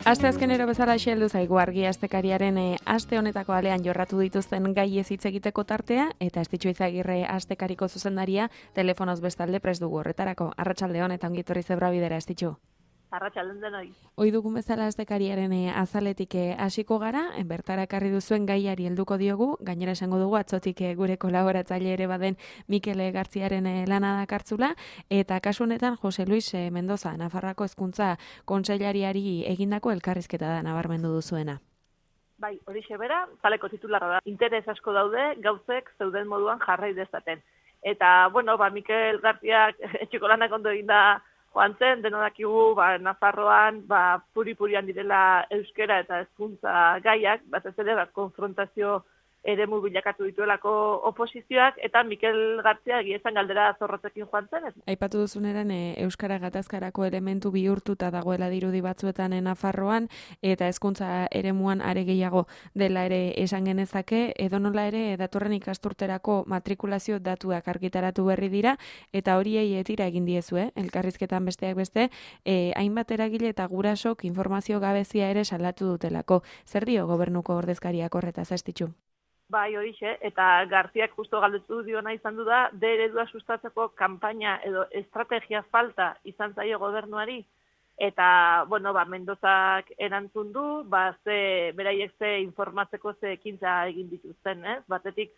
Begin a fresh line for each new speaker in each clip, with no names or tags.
Asteazkenero bezala heldu zaigu argi astekariaren aste honetako alean jorratu dituzten gaiez hitz egiteko tartea eta Estitxu Izagirre astekariko zuzendaria telefonoz bestalde prest dugu horretarako. Arratsaldeon eta ongi etorri Zebrabidera, Estitxu.
Arratsaldeon denoi.
Ohi dugun bezala astekariaren azaletik hasiko gara, bertara ekarri duzuen gaiari helduko diogu, gainera esango dugu atzotik gure kolaboratzaile ere baden Mikel Gartziaren lana dakartzula, eta kasu honetan Jose Luis Mendoza, Nafarroako Hezkuntza Kontseilariari egindako elkarrizketa da nabarmendu duzuena.
Bai, horixe bera, taleko titularra da. Interes asko daude, gauzek zeuden moduan jarrai dezaten. Eta, bueno, Mikel Gartziak etxeko lanak ondo eginda joan zen, denodakigu, Nafarroan, puri-purian direla euskera eta hezkuntza gaiak, batez ere, konfrontazio eremu bilakatu dituelako oposizioak, eta Mikel Gartzia egiezan galdera zorrotzekin joan zen.
Aipatu duzuneran, euskara gatazkarako elementu bihurtuta dagoela dirudi batzuetan Nafarroan, eta hezkuntza eremuan are gehiago dela ere esan genezake, edonola ere datorren ikasturterako matrikulazio datuak argitaratu berri dira, eta horiei tira egin diezue, elkarrizketan besteak beste, hainbat eragile eta gurasok informazio gabezia ere salatu dutelako. Zer dio gobernuko ordezkariak horretaz, Estitxu?
Bai, horixe, eta Garziak justo galdetu diona izan du da, D eredua sustatzeko kanpaina edo estrategia falta izan zaio gobernuari, eta, bueno, Mendozak erantzun du, beraiek ze informatzeko ze ekintza egin dituzten, ez? Batetik,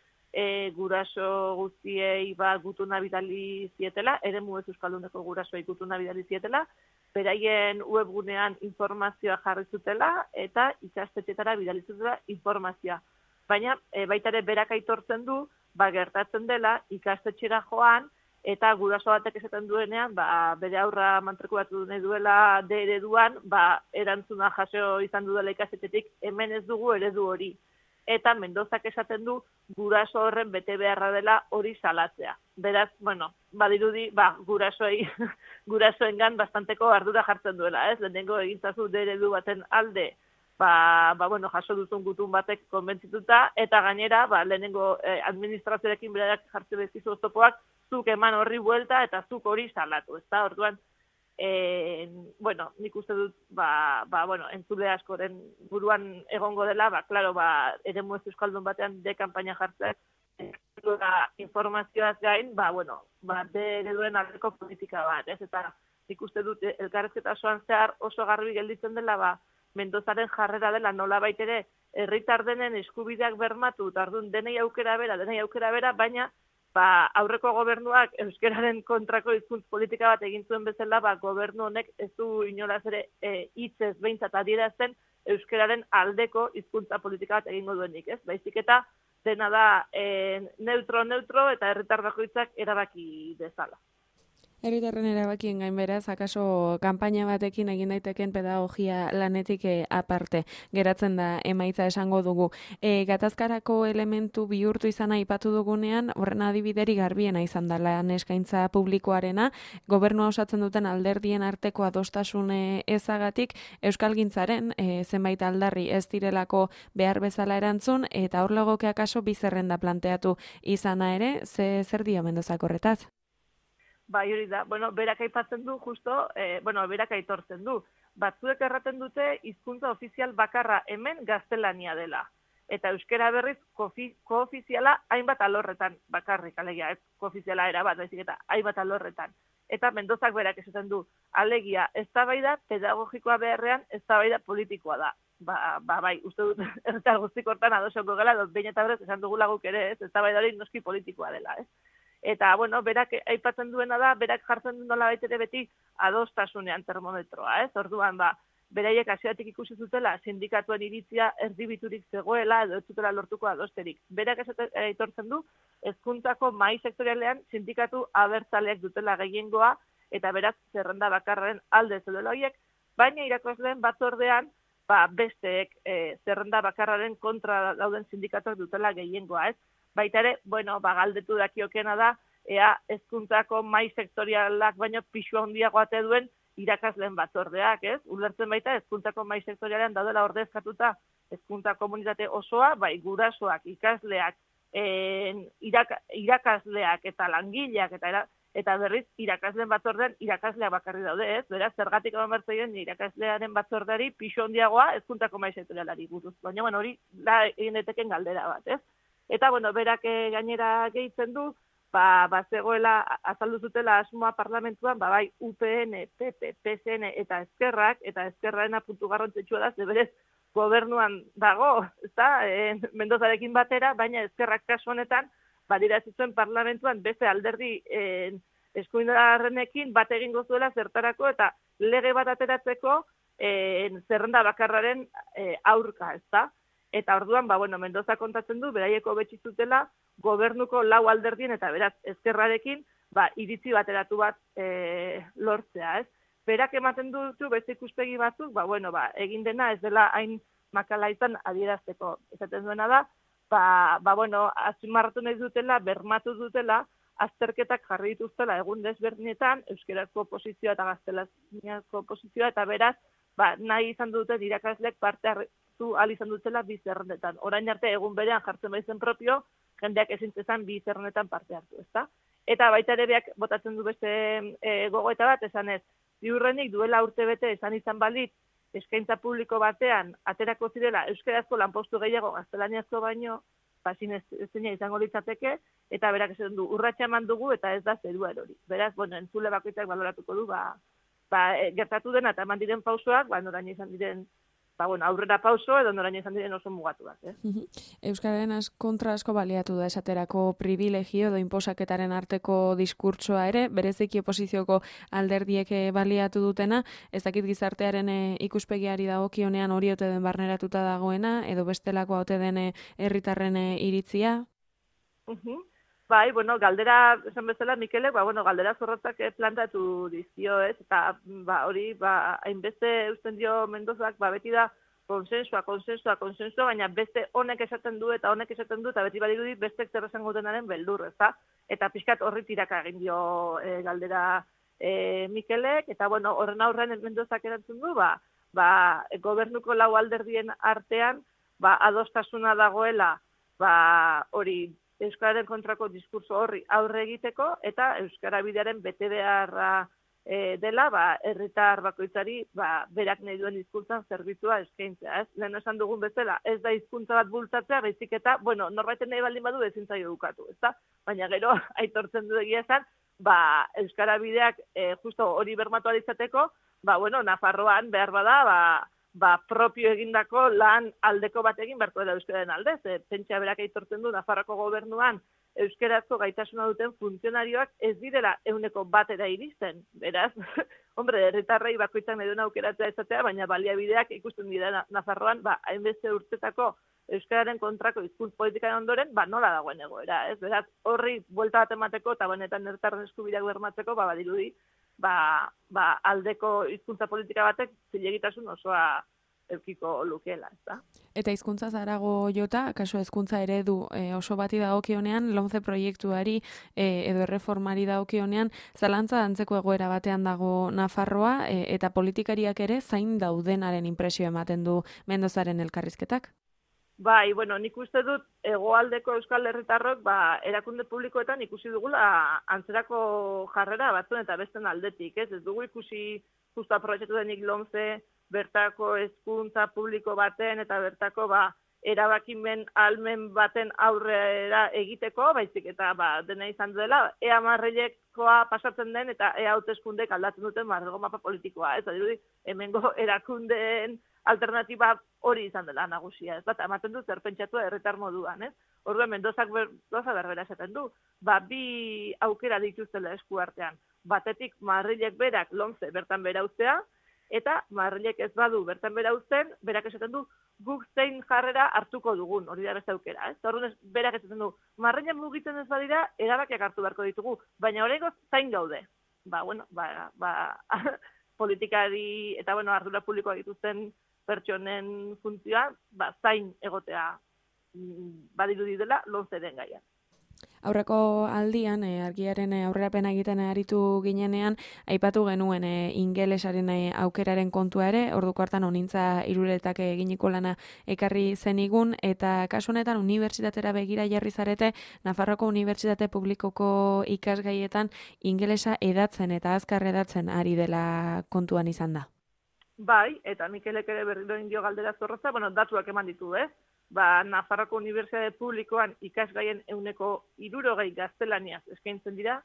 guraso guztiei gutuna bidali zietela, eremu ez euskalduneko gurasoei gutuna bidali zietela, beraien webgunean informazioa jarri zutela, eta ikastetxetara bidali zutela informazioa. Baina baita ere berak aitortzen du, gertatzen dela ikastetxera joan, eta guraso batek esaten duenean, bere aurra matrikulatu nahi duela D ereduan, erantzuna jaso izan dudala ikastetxetik, hemen ez dugu eredu hori. Eta Mendozak esaten du, guraso horren bete beharra dela hori salatzea. Beraz, bueno, badirudi, gurasoengan bastanteko ardura jartzen duela, ez? Lehenengo egintzazu D eredu baten alde, bueno, jaso duzun gutun batek konbentzituta, eta gainera, lehenengo administrazioarekin berak jartzen bezkizu oztopoak, zuk eman horri buelta eta zuk hori salatu, ezta? Orduan, bueno, nik uste dut, bueno, entzule askoren buruan egongo dela, klaro, eremu ez euskaldun batean de kanpaina jartzen, informazioaz gain, bueno, ereduen aldeko politika bat, ez? Eta nik uste dut, elkarrezketa osoan zehar oso garbi gelditzen dela, Mendozaren jarrera dela nolabait ere herritar denen eskubideak bermatu, tardun denei aukera bera, baina aurreko gobernuak euskararen kontrako hizkuntz politika bat egin zuen bezala, gobernu honek ez du inolaz ere hitzez behintzat adierazten euskararen aldeko hizkuntza politika bat egingo duenik, ez? Baizik eta dena da neutro eta herritar bakoitzak erabaki dezala.
Herritarren erabakien gain beraz, akaso kanpaina batekin egin daiteken pedagogia lanetik aparte geratzen da emaitza esango dugu. Gatazkarako elementu bihurtu izan aipatu dugunean, horren adibideri garbiena izan da lan eskaintza publikoarena, gobernua osatzen duten alderdien arteko adostasun ezagatik, euskalgintzaren zenbait aldarri ez direlako behar bezala erantzun, eta hor legoke akaso bizerrenda planteatu izana ere, zer dio Mendozak horretaz?
Bai, hori da. Bueno, berak aipatzen du, berak aitortzen du. Batzuek erraten dute hizkuntza ofizial bakarra hemen gaztelania dela. Eta euskera berriz koofiziala hainbat alorretan bakarrik, alegia, ez koofiziala erabat, baizik eta hainbat alorretan. Eta Mendozak berak esaten du, alegia, eztabaida pedagogikoa beharrean eztabaida politikoa da. Bai, uste dut, herritar guztik hortan adosoko gela, behin eta berez esan dugula guk ere, ez, eztabaida hori noski politikoa dela, ez. Eta, bueno, berak aipatzen duena da, berak jartzen du nola baitere beti adostasunean termometroa, ez? Orduan, beraiek hasieratik ikusi zutela sindikatuen iritzia erdibiturik zegoela edo ez zutela lortuko adosterik. Berak aitortzen du, hezkuntzako mahai sektorialean sindikatu abertzaleak dutela gehiengoa eta beraz zerrenda bakarraren alde zeudela horiek, baina irakasleen batzordean besteek zerrenda bakarraren kontra dauden sindikatuak dutela gehiengoa, ez? Baita ere, bueno, galdetu dakiokena da, ea hezkuntzako mahai sektorialak baino pisu handiago ate duen irakasleen batzordeak, ez? Ulertzen baita hezkuntzako mahai sektorialean daudela ordezkatuta hezkuntza komunitate osoa, bai gurasoak, ikasleak, irakasleak eta langileak eta berriz irakasleen batzordean irakasleak bakarri daude, ez? Beraz, zergatik eman bertzeien irakaslearen batzordeari pixo handiagoa hezkuntzako mahai sektorialari buruz. Baina, bueno, hori da egin daiteken galdera bat, ez? Eta, bueno, berak gainera gehitzen du, zegoela, azaldu zutela asmoa parlamentuan, bai UPN, PP, PSN eta Ezkerraren puntu garrantzitsua da, ze berez gobernuan dago, ezta? Mendozarekin batera, baina Ezkerrak kasu honetan, badirazi zuen parlamentuan beste alderdi eskuindarrenekin bat egingo zuela zertarako eta lege bat ateratzeko zerrenda bakarraren aurka, ezta? Eta orduan, Mendoza kontatzen du, beraieko betxizutela gobernuko lau alderdien eta beraz Ezkerrarekin iritzi bateratu bat lortzea, ez? Berak ematen dutu beste ikuspegi batzuk, egin dena ez dela hain makala izan adierazteko. Esaten duena da, azpimarratu nahi dutela, bermatu dutela, azterketak jarri dituztela egun desberdinetan, euskerazko oposizioa eta gaztelaniazko oposizioa, eta beraz, nahi izan duten irakasleek parte hartu ahal izan dutela bi zerrendetan. Orain arte egun berean jartzen baizen propio, jendeak ezintzezan bi zerrendetan parte hartu, ezta? Eta baita ere beak botatzen du beste gogoeta bat, esan ez, ziurrenik duela urtebete esan izan balit, eskaintza publiko batean aterako zirela euskerazko lanpostu gehiago gaztelaniazko baino, ezina izango litzateke, eta berak esan du, urratxa eman dugu eta ez da zerua erori. Beraz, entzule bakoitzak baloratuko du, gertatu dena eta eman diren pausoak, noraino izan diren, aurrera pauso edo noraino izan diren oso mugatuak.
Euskararen kontra asko baliatu da esaterako privilegio edo inposaketaren arteko diskurtsoa ere, bereziki oposizioko alderdiek baliatu dutena, ez dakit gizartearen ikuspegiari dagokionean hori ote den barneratuta dagoena, edo bestelako ote den herritarren iritzia?
Galdera, esan bezala, Mikelek, galdera zorrotzak plantatu dizio, ez? Eta hori, hainbeste eusten dio Mendozak, beti da konsensua, baina beste honek esaten du, eta beti badirudi bestek zer esango denaren beldur, ezta? Eta pixkat horri tiraka egin dio galdera Mikelek, eta horren aurrean Mendozak erantzun du, gobernuko lau alderdien artean, adostasuna dagoela, hori, Euskararen kontrako diskurso horri aurre egiteko, eta Euskara bidearen bete beharra dela, herritar bakoitzari, berak nahi duen hizkuntzan zerbitzua eskaintzea, ez? Lehen esan dugun bezala, ez da hizkuntza bat bultzatzea, baizik eta, norbaiten nahi baldin badu ezin zaio dukatu, ezta? Baina gero, aitortzen du egia esan, Euskara bideak justo hori bermatu izateko, Nafarroan behar bada, propio egindako lan aldeko bat egin beharko dela euskararen aldez. Pentsa berak aitortzen du Nafarroko gobernuan euskarazko gaitasuna duten funtzionarioak ez direla 100% iristen. Beraz, herritarrei bakoitzak nahi duen aukeratzea izatea, baina baliabideak ikusten dira Nafarroan, hainbeste urtetako euskararen kontrako hizkuntz politikaren ondoren, nola dagoen egoera, ez? Beraz, horri buelta bat emateko eta benetan herritarren eskubideak bermatzeko, badirudi, aldeko hizkuntza politika batek zilegitasun osoa eukiko lukeela, ezta?
Eta hizkuntza zarago jota, kaso hezkuntza eredu oso bati dagokionean, LOMCE proiektuari edo erreformari dagokionean, zalantza antzeko egoera batean dago Nafarroa, eta politikariak ere zain daudenaren inpresio ematen du Mendozaren elkarrizketak?
Nik uste dut hegoaldeko euskal herritarrok erakunde publikoetan ikusi dugula antzerako jarrera batzuen eta besten aldetik, ez? Ez dugu ikusi justu aprobetxatu denik LOMCE bertako hezkuntza publiko baten eta bertako erabakimen almen baten aurrera egiteko, baizik eta dena izan dela, ea marreilekoa pasatzen den eta ea hauteskundek aldatzen duten marrego mapa politikoa, ez? Dirudi, hemengo erakundeen alternatiba hori izan dela nagusia, ez? Ematen du zer pentsatua herritar moduan, ez? Orduan Mendozak berbera esaten du, bi aukera dituztela esku artean. Batetik Madrilek berak LOMCE bertan bera uztea, eta Madrilek ez badu bertan bera uzten, berak esaten du, guk zein jarrera hartuko dugun, hori da beste aukera, ez? Orduan berak esaten du, Madrilen mugitzen ez badira, erabakiak hartu beharko ditugu, baina oraingoz zain gaude. Politikari eta ardura publikoa dituzten pertsonen funtzioa, zain egotea badirudi dela LOMCE den gaia.
Aurreko aldian, argiaren aurrerapena egiten aritu ginenean, aipatu genuen ingelesaren aukeraren kontua ere, orduko hartan onintza iruretak eginiko lana ekarri zenigun, eta kasu honetan unibertsitatera begira jarri zarete, Nafarroako Unibertsitate Publikoko ikasgaietan ingelesa edatzen eta azkar edatzen ari dela kontuan izan da.
Bai, eta Mikelek ere berriro indio galdera zorrotza, datuak eman ditu, Nafarroako Unibertsitate Publikoan ikasgaien 60% gaztelaniaz eskaintzen dira,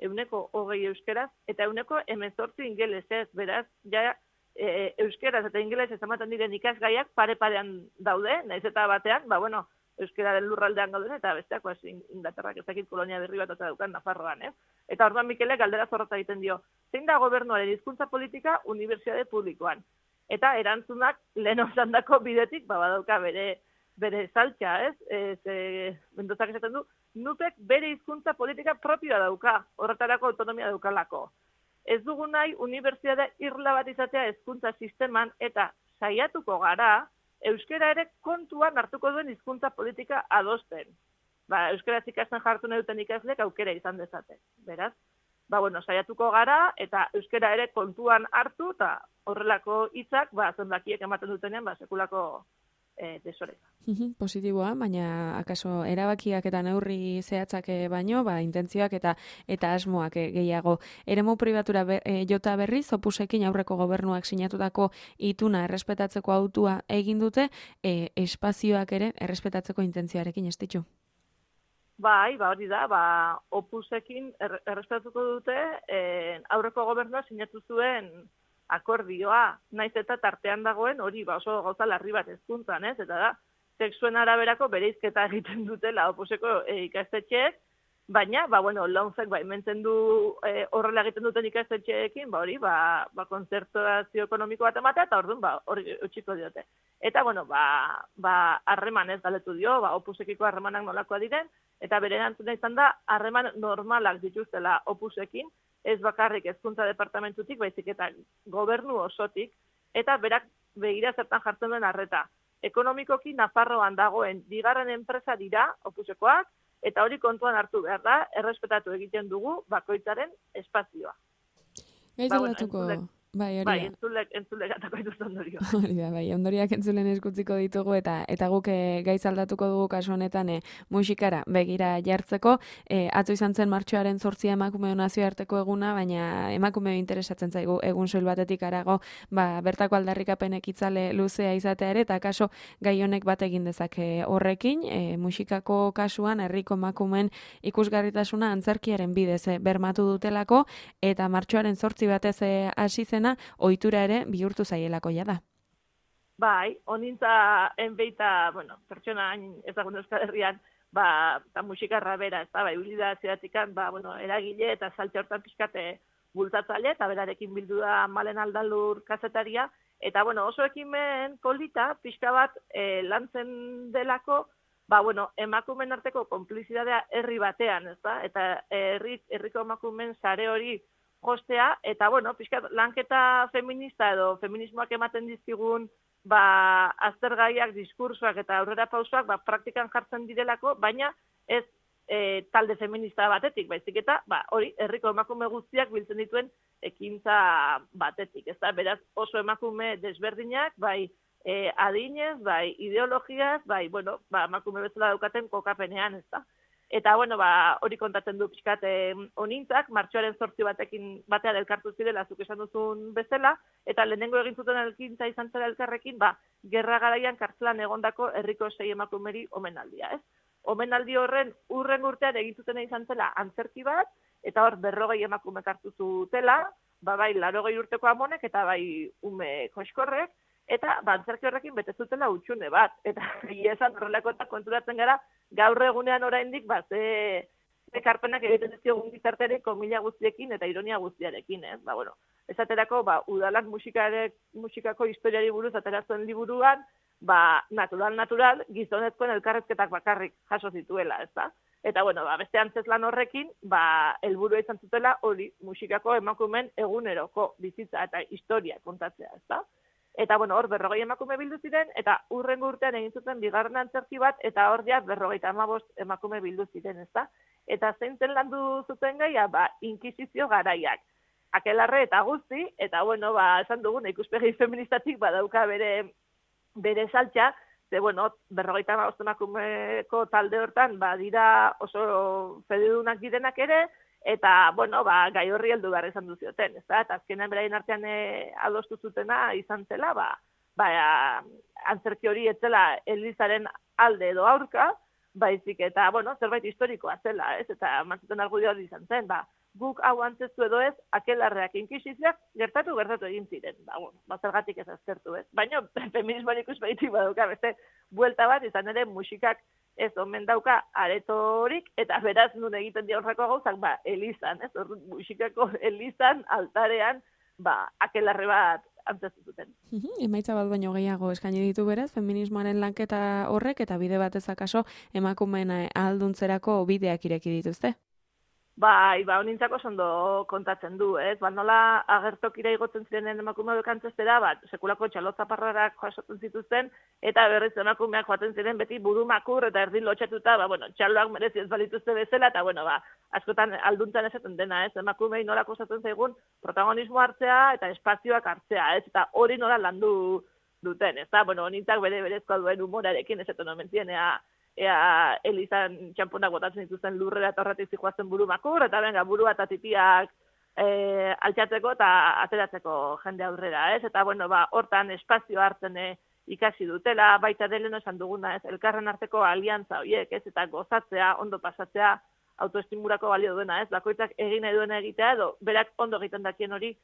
20% euskeraz, eta 18% ingelesez, beraz, ja, euskeraz eta ingelesez ematen diren ikasgaiak pare-parean daude, naiz eta batean, euskeraren lurraldean gauden, eta besteako Inglaterrak ezakit kolonia berri bat eta daukan Nafarroan, Eta orduan Mikelek galdera zorrotza egiten dio, zein da gobernuaren hizkuntza politika unibertsitate publikoan? Eta erantzunak lehen osandako bidetik, badauka bere saltxa, Mendozak esaten du, nupek bere hizkuntza politika propioa dauka, horretarako autonomia daukalako. Ez dugu nahi unibertsitate irla bat izatea hezkuntza sisteman eta saiatuko gara, euskera ere kontuan hartuko duen hizkuntza politika adosten. Euskaraz ikasten jartu nahi duten ikaslek aukera izan dezaten. Beraz, saiatuko gara eta euskera ere kontuan hartu eta horrelako hitzak, zenbakiek ematen dutenean, sekulako desoreka.
Positiboa, baina akaso erabakiak eta neurri zehatzak baino, intentzioak eta asmoak gehiago. Eremu pribatura jota berriz, Opusekin aurreko gobernuak sinatutako ituna errespetatzeko autua egin dute, espazioak ere errespetatzeko intentzioarekin ez ditu.
Bai, hori da, Opusekin errespetatuko dute, aurreko gobernua sinatu zuen akordioa, naiz eta tartean dagoen hori oso gauza larri bat hezkuntzan, eta da, sexuen araberako bereizketa egiten dutela Opuseko ikastetxeek, baina, launzek baimentzen du horrela egiten duten ikastetxeekin, kontzertazio ekonomiko bat ematea, eta orduan, hori utxiko diote. Eta, harreman ez galetu dio, Opusekiko harremanak nolakoa diren, eta bere erantzuna izan da, harreman normalak dituztela Opusekin, ez bakarrik hezkuntza departamentutik, baizik eta gobernu osotik, eta berak begira zertan jartzen duen arreta. Ekonomikoki Nafarroan dagoen bigarren enpresa dira Opusekoak, eta hori kontuan hartu behar da, errespetatu egiten dugu bakoitzaren espazioa. Entzulek atako dituzten ondorio.
Hori da, ondoriak entzulen eskutziko ditugu eta guk gaiz aldatuko dugu kasu honetan musikara begira jartzeko. Atzo izan zen martxoaren 8 emakume nazioarteko eguna, baina emakume interesatzen zaigu egun soil batetik arago, bertako aldarrikapenek itzale luzea izatea ere, eta kaso gai honek bat egin dezake horrekin, musikako kasuan herriko emakumeen ikusgarritasuna antzerkiaren bidez bermatu dutelako, eta martxoaren 8 batez hasi zen ohitura ere bihurtu zaielako da.
Bai, onintza enbeita, pertsona ezagun Euskal Herrian, eta musikarra bera, ez da, ibilida zeratikan, eragile eta salte hortan pixkate bultzatzaile, eta berarekin bildu da Malen Aldalur kazetaria, eta oso ekimen polita, pixka bat lantzen delako, emakumen arteko konplizidadea herri batean, ez da, eta herriko emakumen sare hori jostea, eta, pixkat, lanketa feminista edo feminismoak ematen dizkigun, aztergaiak, diskursoak eta aurrera pausoak, praktikan jartzen direlako, baina ez talde feminista batetik, baizik eta, hori, herriko emakume guztiak biltzen dituen ekintza batetik, ez da, beraz, oso emakume desberdinak, adinez, ideologiaz, emakume bezala daukaten kokapenean, ez da. Eta, hori kontatzen du pixkat onintzak, martxoaren 8 batean elkartu zirela, zuk esan duzun bezala, eta lehenengo egin zuten elkintza izan zela elkarrekin, gerra garaian kartzelan egondako herriko 6 emakumeri omenaldia, ez? Omenaldi horren urren urtean egin zuten izan zela antzerki bat, eta hor 40 emakumek hartu zutela, 80 urteko amonek eta ume koskorrek, eta antzerki horrekin bete zutela utxune bat, eta esan horrelako eta konturatzen gara, gaur egunean oraindik ze ekarpenak egiten dizkiogun gizartearen komila guztiekin eta ironia guztiarekin, ez? Esaterako, udalak musikako historiari buruz ateratzen liburuan, natural, gizonezkoen elkarrezketak bakarrik jaso zituela, ez da? Eta, beste antzeslan horrekin, helburua izan zutela hori musikako emakumen eguneroko bizitza eta historia kontatzea, ez da? Eta, hor 40 emakume bildu ziren, eta urrengo urtean egin zuten bigarren antzerki bat, eta hor 55 emakume bildu ziren, ezta? eta zeintzen landu zuten gaia, inkisizio garaiak. Akelarre eta guzti, eta bueno, esan dugun, ikuspegi feministatik badauka bere saltxa, ze, bueno, 55 emakumeko talde hortan, dira oso federunak direnak ere, eta, bueno, gai horri heldu behar izan duzioten, ezta? Eta azkenean beraien artean adostu zutena izan zela, antzerki hori etzela Elizaren alde edo aurka, baizik eta, bueno, zerbait historikoa zela, ez? Eta mantzuten argudio hori izan zen, guk hau antzestu edo ez, akelarreak inkisizioak gertatu egin ziren. Zergatik ez aztertu, ez? Baina feminismoan ikuspegitik badauka beste buelta bat, izan ere musikak ez omen dauka aretorik, eta beraz nun egiten dira horreko gauzak, Elizan, ez? Musikako Elizan, altarean, akelarre bat antzestu zuten.
Emaitza bat baino gehiago eskaini ditu beraz, feminismoaren lanketa horrek, eta bide batez akaso emakumeen ahalduntzerako bideak ireki dituzte.
Honintzako sondo kontatzen du, ez? Nola agertokira igotzen ziren emakumeak antzestera, sekulako txalotzaparrarak jasotzen zituzten, eta berriz emakumeak joaten ziren beti burumakur eta erdin lotxatuta, txaloak merezi ez balituzte bezala, eta, askotan alduntzan esaten dena, ez? Emakumei nola kostatzen zaigun protagonismo hartzea eta espazioak hartzea, ez? Eta hori nola landu duten, ez da? Honintzak berezkoa duen humorarekin esaten omen zienea, Elizan txamponak botatzen dituzten lurrera eta horretik zikoazen burumakur, eta burua eta titiak altxatzeko eta ateratzeko jende aurrera, ez? Eta, hortan espazio hartzen ikasi dutela, baita deleno esan duguna, ez? Elkarren arteko aliantza horiek, ez? Eta gozatzea, ondo pasatzea, autoestimurako balio duena, ez? Bakoitzak egin nahi duena egitea, edo berak ondo egiten dakien hori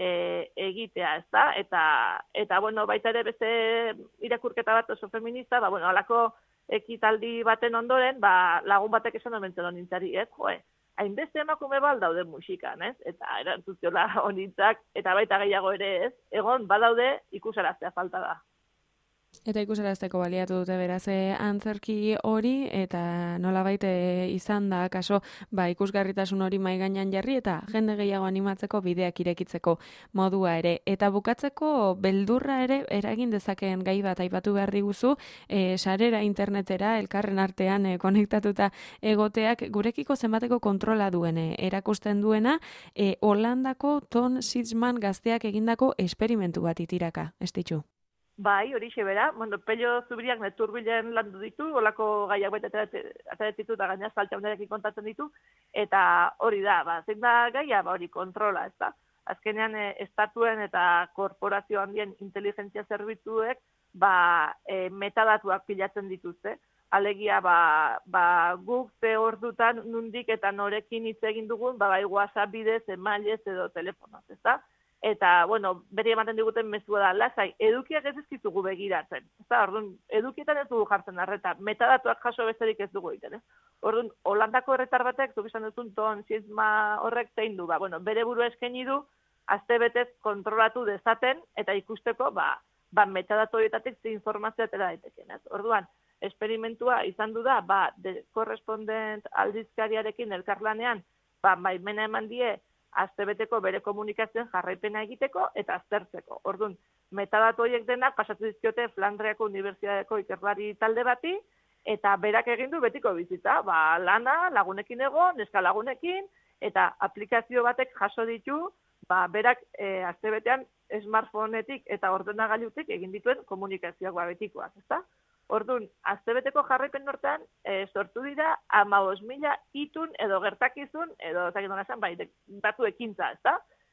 egitea, ez da? Eta, baita ere beste irakurketa bat oso feminista, alako ekitaldi baten ondoren, lagun batek esan omentzen honintzari, ez? Hainbeste emakume daude musikan, ez? Eta erantzuziola honintzak, eta baita gehiago ere, ez? Egon, badaude, ikusaraztea falta da.
Eta ikusarazteko baliatu dute beraz antzerki hori, eta nolabait izan da, kaso, ikusgarritasun hori mahai gainean jarri, eta jende gehiago animatzeko bideak irekitzeko modua ere. Eta bukatzeko beldurra ere eragin dezakeen gai bat aipatu behar diguzu, sarera internetera, elkarren artean konektatuta egoteak, gurekiko zenbateko kontrola duen erakusten duena, Holandako Ton Sitzman gazteak egindako esperimentu bat itiraka, ez ditu?
Horixe bera, Pello Zubiriak neturbilen landu ditu, olako gaiak baita ateret ditu, eta gaina saltxaunerekin kontatzen ditu, eta hori da, zein da gaia, hori kontrola, ez da. Azkenean, estatuen eta korporazio handien inteligentzia zerbitzuek, metadatuak pilatzen dituzte. Alegia, guk ze ordutan nundik eta norekin hitz egin dugun, WhatsApp bidez, emailez edo telefonoz, ez da. Eta, beri ematen diguten mezua da, lasai, edukiak ez ditugu begiratzen. Orduan, edukietan ez dugu jartzen arreta, metadatuak jaso besterik ez dugu egiten, ez? Orduan, Holandako herritar batek, zuk izan duzun Ton Sitzman horrek zein du, bere burua eskaini du, astebetez kontrolatu dezaten, eta ikusteko, metadatu horietatik ze informazioa atera daiteken, ez? Orduan, esperimentua izan du da, korrespondent aldizkariarekin elkarlanean, baimena eman die, astebeteko bere komunikazioen jarraipena egiteko eta aztertzeko. Orduan, metadatu horiek denak pasatu dizkiote Flandriako Unibertsitateko ikerlari talde bati, eta berak egin du betiko bizitza, lana, lagunekin egon, neska lagunekin, eta aplikazio batek jaso ditu, berak astebetean smartphoneetik eta ordenagailutik egin dituen komunikazioak betikoak, ezta? Orduan, astebeteko jarraipen nortean, sortu dira 15.000 itun edo gertakizun, edo zakin dona esan, datu ekintza, ez da?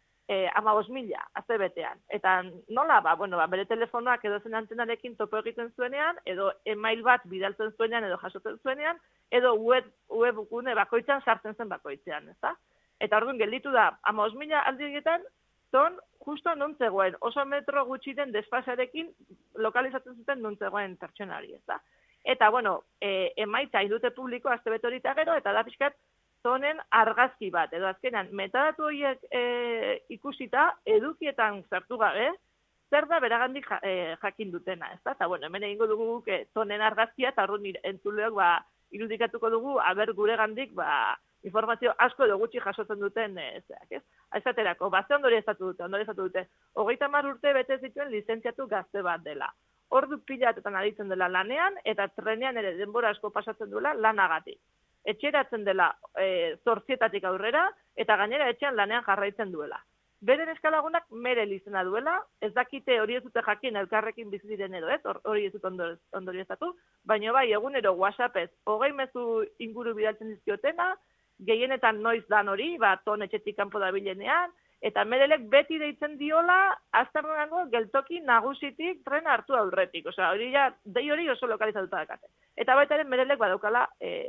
15.000 astebetean. Eta nola, bere telefonoak edo zen antenarekin topo egiten zuenean, edo email bat bidaltzen zuenean, edo jasotzen zuenean, edo webgune bakoitzan sartzen zen bakoitzean, ez da? Eta orduan, gelditu da, 15.000 aldirietan, Ton, justo non zegoen, oso metro gutxi den desfasarekin lokalizatzen zuten non zegoen pertsonari, ez da? Eta, emaitza indute publiko astebete hori eta gero, eta da pixkat Tonen argazki bat, edo azkenan, metadatu horiek ikusita, edukietan sartu gabe, zer da beragandik jakin dutena, ez da? Eta, hemen egingo dugu Tonen argazkia, eta horren entzuleok irudikatuko dugu, gure gandik, informazio asko edo gutxi jasotzen duten, ez? Aizaterako, ze ondori estatu dute. 30 urte bete zituen lizentziatu gazte bat dela. Ordu pilatetan aditzen dela lanean, eta trenean ere denbora asko pasatzen duela lanagatik. etxeratzen dela 8:00 aurrera, eta gainera etxean lanean jarraitzen duela. Beren eskalagunak Merel izena duela, ez dakite hori ez dute jakin elkarrekin bizi diren edo ez, hori ez dut ondorioztatu, baina bai egunero WhatsAppez 20 mezu inguru bidaltzen dizkiotena, gehienetan noiz dan hori, ton etxetik kanpo dabilenean, eta Merelek beti deitzen diola azterrenango geltoki nagusitik trena hartu aurretik. Osea, hori ja, dei hori oso lokalizatuta dakate. Eta baita ere Merelek badaukala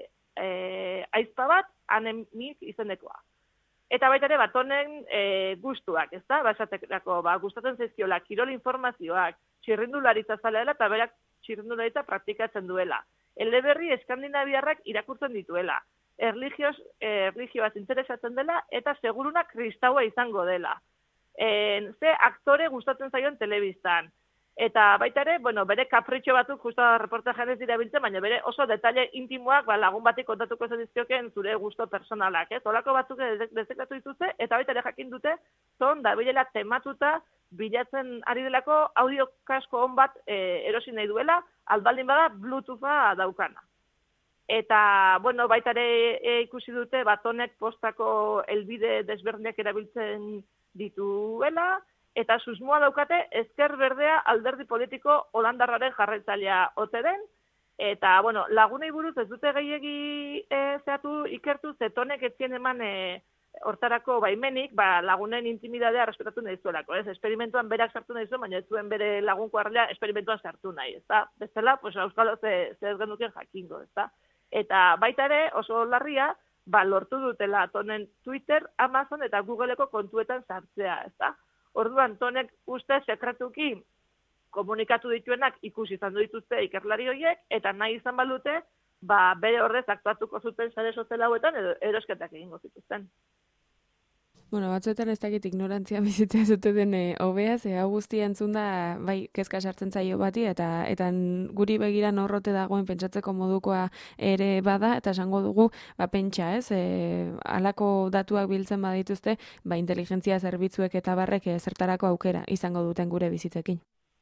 aizpa bat, anemik izenekoa. Eta baita ere batonen gustuak, ezta? Basatekrako, gustatzen zaizkiola kirol informazioak, txirrindularitza zaleela eta berak txirrindularitza praktikatzen duela. Eleberri eskandinaviarrak irakurtzen dituela. Erlijioaz interesatzen dela eta seguruna kristaua izango dela. Ze aktore gustatzen zaion telebistan. Eta baita ere, bere kapritxo batzuk justo reportajean ez dira biltzen, baina bere oso detaile intimoak lagun batik kontatuko ez dizkioken zure gusto personalak. Olako batzuk dezeklatu dituzte, eta baita ere jakin dute, dabilela tematuta bilatzen ari delako audio kasko on bat erosi nahi duela, albaldin bada Bluetootha daukana. Eta, baita ere ikusi dute, batonek postako helbide desberdinak erabiltzen dituela, eta susmoa daukate Ezker Berdea alderdi politiko holandarraren jarraitzailea ote den, eta, lagunei buruz ez dute gehiegi zehatu ikertu, zetonek etzien eman hortarako baimenik, lagunen intimidadea respetatu nahi zuelako, ez? Esperimentuan berak sartu nahi zuen, baina ez zuen bere lagunko harrela esperimentuan sartu nahi, ezta? Bestela, auskalo ze ez genuken jakingo, ezta? Eta baita ere, oso larria, lortu dutela tonen Twitter, Amazon eta Googleeko kontuetan sartzea, ezta? Orduan, tonek uste sekretuki komunikatu dituenak ikusi izan dituzte ikerlari horiek, eta nahi izan balute, bere horrez aktuatuko zuten sare sozial hauetan edo erosketak egingo zituzten.
Batzuetan ez dakit ignorantzia bizitzea zute den hobea, ze hau guztia entzun da, kezka sartzen zaio bati, eta guri begira norrote dagoen pentsatzeko modukoa ere bada, eta esango dugu, pentsa, ez, halako datuak biltzen badituzte, inteligentzia zerbitzuek eta barrek zertarako aukera izango duten gure bizitzekin.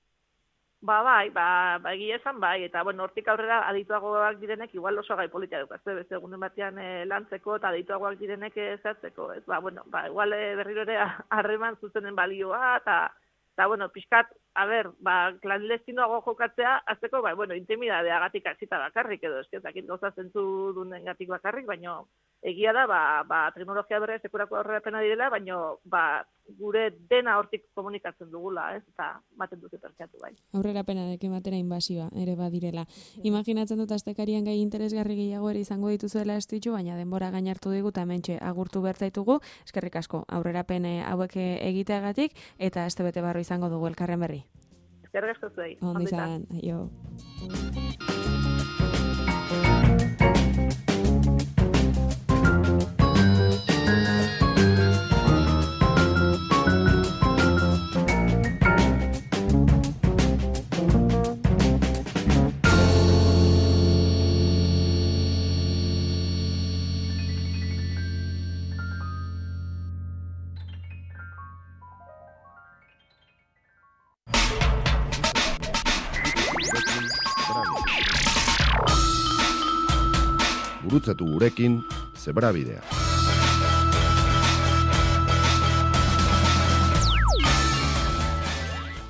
Egia esan eta hortik aurrera adituagoak direnek igual oso gai politia dukazte, beste egunen batean lantzeko eta adituagoak direnek zertzeko, ez? Igual berriro ere harreman zuzenen balioa, eta pixkat, klandestinoago jokatzea, azteko, intimidadeagatik hasita bakarrik edo, ezketakit gauza zentzu dunen gatik bakarrik, baina egia da, teknologia berre sekurako aurrerapena direla, baina gure dena hortik komunikatzen dugula, ez? Eta baten dute pertsiatu bai.
Aurrerapena dekin batera inbasioa, ere badirela. Imaginatzen dut astekarian gai interesgarri gehiago ere izango dituzuela estitxu, baina denbora gainartu digu eta hementxe agurtu bertzaitugu, eskerrik asko, aurrerapen hauek egiteagatik, eta aste bete barru izango dugu elkarren berri.
Eskerrik asko zuei.
Ondo izan, aio.
Gurutzatu gurekin Zebrabidea.